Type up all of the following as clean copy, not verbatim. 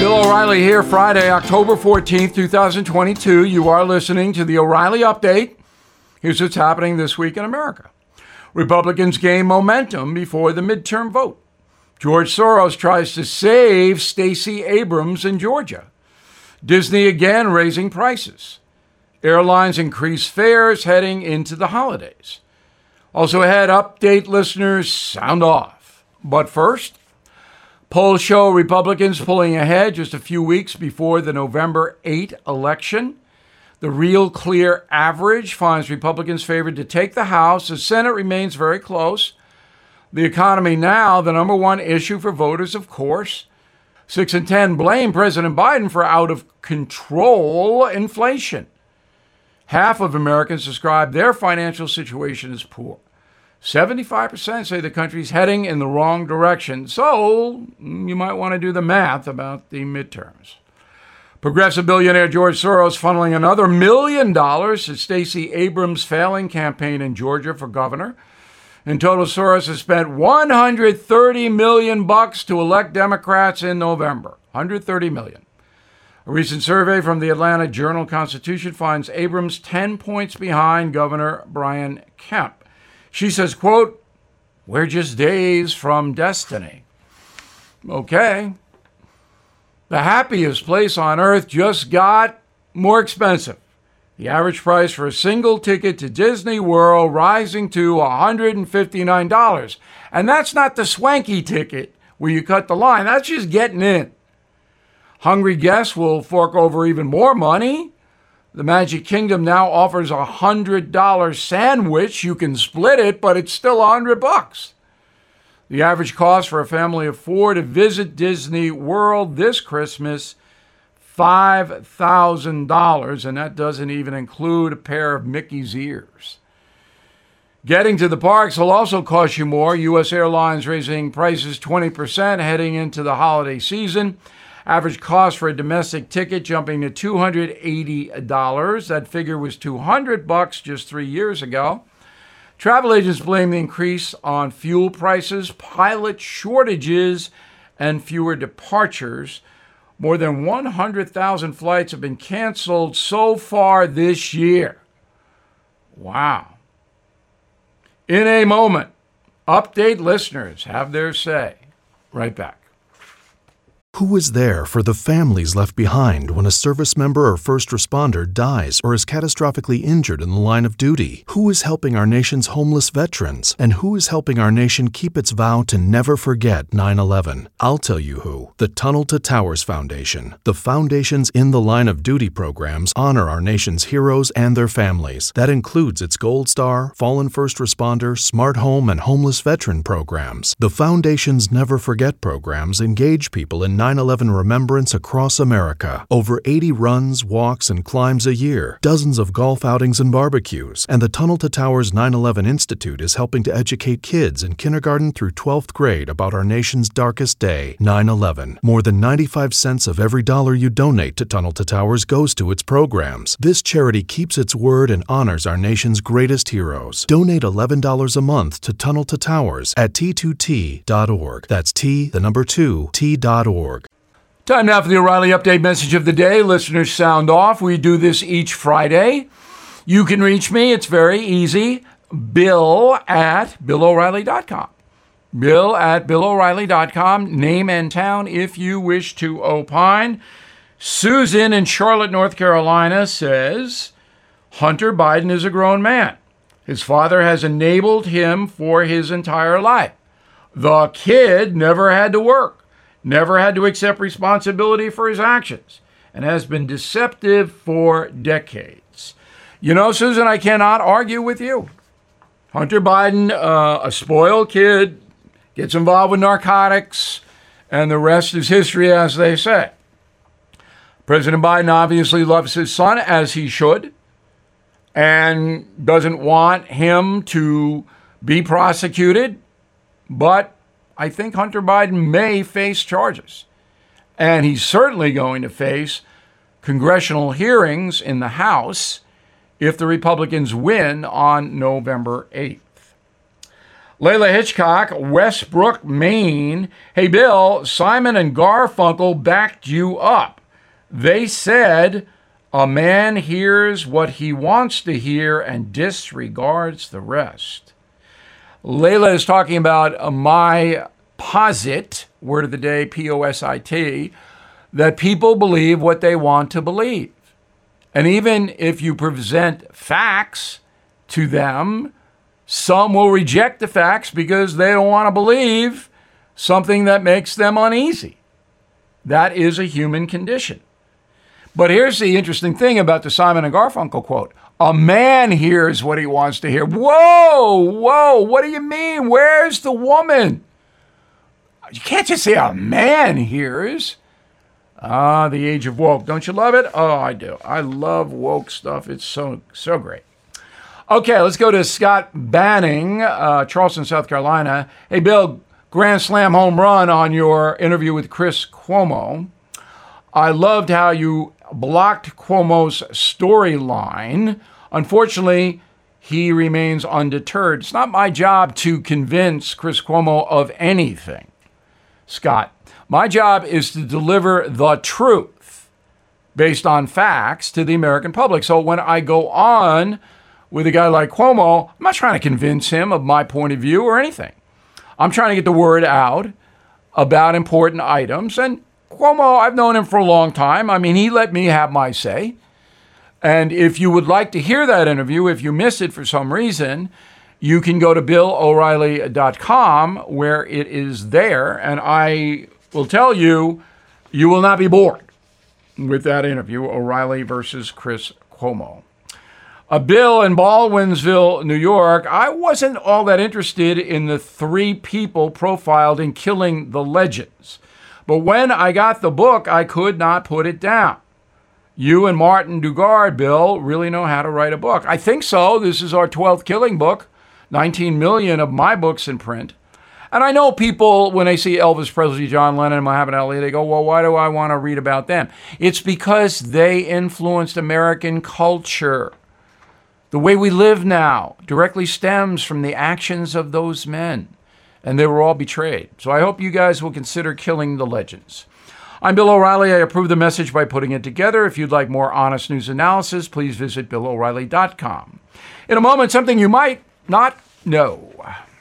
Bill O'Reilly here, Friday, October 14th, 2022. You are listening to the O'Reilly Update. Here's what's happening this week in America. Republicans gain momentum before the midterm vote. George Soros tries to save Stacey Abrams in Georgia. Disney again raising prices. Airlines increase fares heading into the holidays. Also ahead, update listeners, sound off. But first, polls show Republicans pulling ahead just a few weeks before the November 8 election. The Real Clear average finds Republicans favored to take the House. The Senate remains very close. The economy now, the number one issue for voters, of course. 6 in 10 blame President Biden for out-of-control inflation. Half of Americans describe their financial situation as poor. 75% say the country's heading in the wrong direction. So you might want to do the math about the midterms. Progressive billionaire George Soros funneling another $1 million to Stacey Abrams' failing campaign in Georgia for governor. In total, Soros has spent $130 million to elect Democrats in November. $130 million. A recent survey from the Atlanta Journal-Constitution finds Abrams 10 points behind Governor Brian Kemp. She says, quote, "We're just days from destiny." Okay. The happiest place on earth just got more expensive. The average price for a single ticket to Disney World rising to $159. And that's not the swanky ticket where you cut the line. That's just getting in. Hungry guests will fork over even more money. The Magic Kingdom now offers a $100 sandwich. You can split it, but it's still $100. The average cost for a family of 4 to visit Disney World this Christmas, $5,000, and that doesn't even include a pair of Mickey's ears. Getting to the parks will also cost you more. U.S. Airlines raising prices 20% heading into the holiday season. Average cost for a domestic ticket jumping to $280. That figure was $200 just 3 years ago. Travel agents blame the increase on fuel prices, pilot shortages, and fewer departures. More than 100,000 flights have been canceled so far this year. Wow. In a moment, update listeners have their say. Right back. Who is there for the families left behind when a service member or first responder dies or is catastrophically injured in the line of duty? Who is helping our nation's homeless veterans? And who is helping our nation keep its vow to never forget 9/11? I'll tell you who. The Tunnel to Towers Foundation. The foundation's In the Line of Duty programs honor our nation's heroes and their families. That includes its Gold Star, Fallen First Responder, Smart Home, and Homeless Veteran programs. The foundation's Never Forget programs engage people in 9/11 remembrance across America. Over 80 runs, walks, and climbs a year, dozens of golf outings and barbecues, and the Tunnel to Towers 9/11 Institute is helping to educate kids in kindergarten through 12th grade about our nation's darkest day, 9/11. More than 95 cents of every dollar you donate to Tunnel to Towers goes to its programs. This charity keeps its word and honors our nation's greatest heroes. Donate $11 a month to Tunnel to Towers at T2T.org. That's T2T.org. Time now for the O'Reilly Update message of the day. Listeners, sound off. We do this each Friday. You can reach me. It's very easy. Bill@BillO'Reilly.com. Bill@BillO'Reilly.com. Name and town if you wish to opine. Susan in Charlotte, North Carolina says, Hunter Biden is a grown man. His father has enabled him for his entire life. The kid never had to work. Never had to accept responsibility for his actions, and has been deceptive for decades. You know, Susan, I cannot argue with you. Hunter Biden, a spoiled kid, gets involved with narcotics, and the rest is history, as they say. President Biden obviously loves his son, as he should, and doesn't want him to be prosecuted, but I think Hunter Biden may face charges. And he's certainly going to face congressional hearings in the House if the Republicans win on November 8th. Layla Hitchcock, Westbrook, Maine. Hey, Bill, Simon and Garfunkel backed you up. They said a man hears what he wants to hear and disregards the rest. Layla is talking about my posit, word of the day, P-O-S-I-T, that people believe what they want to believe. And even if you present facts to them, some will reject the facts because they don't want to believe something that makes them uneasy. That is a human condition. But here's the interesting thing about the Simon and Garfunkel quote. A man hears what he wants to hear. Whoa, what do you mean? Where's the woman? You can't just say a man hears. The age of woke. Don't you love it? Oh, I do. I love woke stuff. It's so great. Okay, let's go to Scott Banning, Charleston, South Carolina. Hey, Bill, grand slam home run on your interview with Chris Cuomo. I loved how you blocked Cuomo's storyline. Unfortunately, he remains undeterred. It's not my job to convince Chris Cuomo of anything. Scott, my job is to deliver the truth based on facts to the American public. So when I go on with a guy like Cuomo, I'm not trying to convince him of my point of view or anything. I'm trying to get the word out about important items. And Cuomo, I've known him for a long time. I mean, he let me have my say. And if you would like to hear that interview, if you missed it for some reason, you can go to BillO'Reilly.com where it is there. And I will tell you, you will not be bored with that interview, O'Reilly versus Chris Cuomo. Bill in Baldwinsville, New York, I wasn't all that interested in the 3 people profiled in Killing the Legends. But when I got the book, I could not put it down. You and Martin Dugard, Bill, really know how to write a book. I think so. This is our 12th killing book, 19 million of my books in print. And I know people, when they see Elvis Presley, John Lennon, Muhammad Ali, they go, well, why do I want to read about them? It's because they influenced American culture. The way we live now directly stems from the actions of those men. And they were all betrayed. So I hope you guys will consider Killing the Legends. I'm Bill O'Reilly. I approve the message by putting it together. If you'd like more honest news analysis, please visit BillO'Reilly.com. In a moment, something you might not know.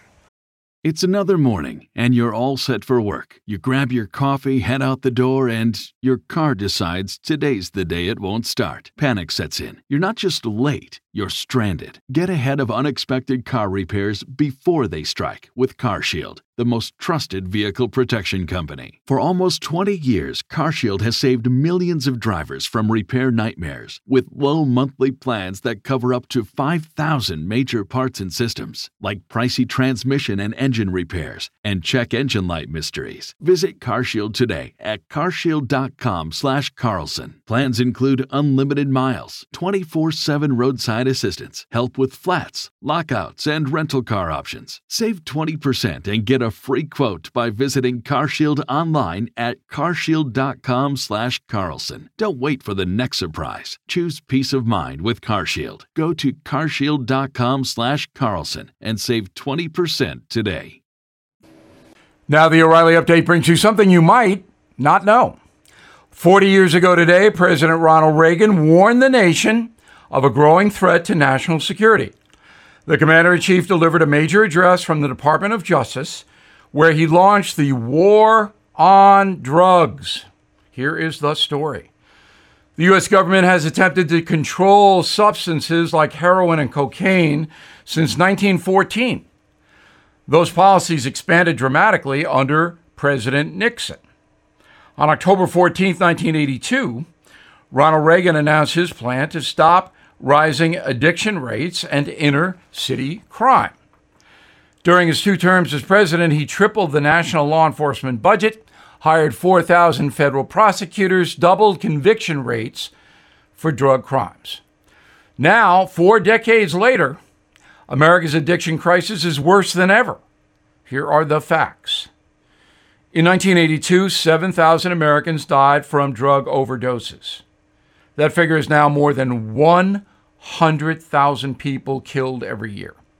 It's another morning, and you're all set for work. You grab your coffee, head out the door, and your car decides today's the day it won't start. Panic sets in. You're not just late, you're stranded. Get ahead of unexpected car repairs before they strike with CarShield, the most trusted vehicle protection company. For almost 20 years, CarShield has saved millions of drivers from repair nightmares with low monthly plans that cover up to 5,000 major parts and systems, like pricey transmission and engine repairs and check engine light mysteries. Visit CarShield today at carshield.com/Carlson. Plans include unlimited miles, 24/7 roadside assistance, help with flats, lockouts, and rental car options. Save 20% and get a free quote by visiting CarShield online at carshield.com/Carlson. Don't wait for the next surprise. Choose peace of mind with CarShield. Go to carshield.com/Carlson and save 20% today. Now the O'Reilly Update brings you something you might not know. 40 years ago today, President Ronald Reagan warned the nation of a growing threat to national security. The Commander-in-Chief delivered a major address from the Department of Justice where he launched the War on Drugs. Here is the story. The U.S. government has attempted to control substances like heroin and cocaine since 1914. Those policies expanded dramatically under President Nixon. On October 14, 1982, Ronald Reagan announced his plan to stop rising addiction rates and inner-city crime. During his 2 terms as president, he tripled the national law enforcement budget, hired 4,000 federal prosecutors, doubled conviction rates for drug crimes. Now, 4 decades later, America's addiction crisis is worse than ever. Here are the facts. In 1982, 7,000 Americans died from drug overdoses. That figure is now more than 100,000 people killed every year.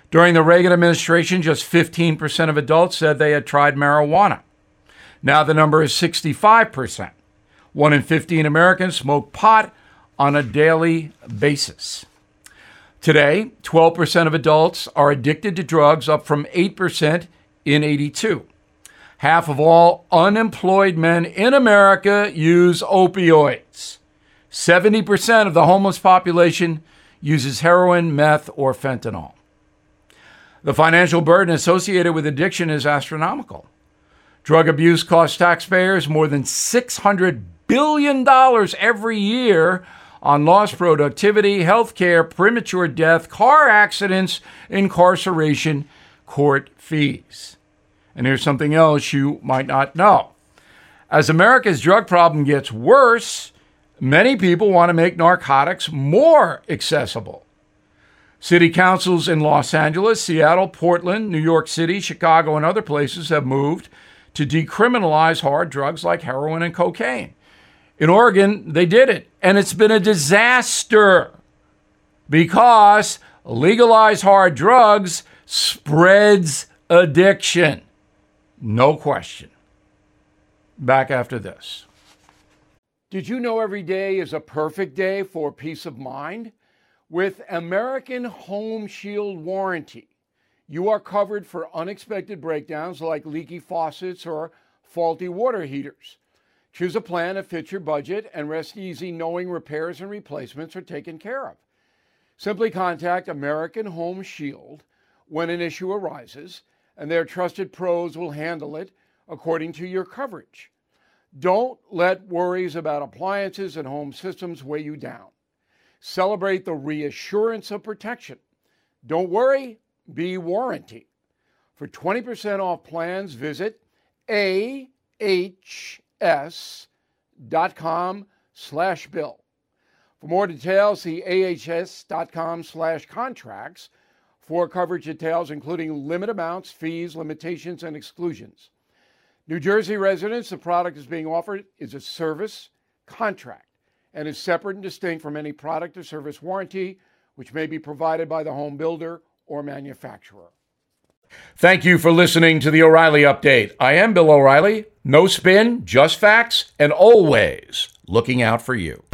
During the Reagan administration, just 15% of adults said they had tried marijuana. Now the number is 65%. 1 in 15 Americans smoke pot on a daily basis. Today, 12% of adults are addicted to drugs, up from 8% in '82. Half of all unemployed men in America use opioids. 70% of the homeless population uses heroin, meth, or fentanyl. The financial burden associated with addiction is astronomical. Drug abuse costs taxpayers more than $600 billion every year on lost productivity, health care, premature death, car accidents, incarceration, court fees. And here's something else you might not know. As America's drug problem gets worse, many people want to make narcotics more accessible. City councils in Los Angeles, Seattle, Portland, New York City, Chicago, and other places have moved to decriminalize hard drugs like heroin and cocaine. In Oregon, they did it, and it's been a disaster because legalized hard drugs spreads addiction. No question. Back after this. Did you know every day is a perfect day for peace of mind? With American Home Shield Warranty, you are covered for unexpected breakdowns like leaky faucets or faulty water heaters. Choose a plan that fits your budget and rest easy knowing repairs and replacements are taken care of. Simply contact American Home Shield when an issue arises, and their trusted pros will handle it according to your coverage. Don't let worries about appliances and home systems weigh you down. Celebrate the reassurance of protection. Don't worry, be warranty. For 20% off plans, visit ahs.com/bill. For more details, see ahs.com/contracts for coverage details, including limit amounts, fees, limitations, and exclusions. New Jersey residents, the product is being offered is a service contract and is separate and distinct from any product or service warranty, which may be provided by the home builder or manufacturer. Thank you for listening to the O'Reilly Update. I am Bill O'Reilly. No spin, just facts, and always looking out for you.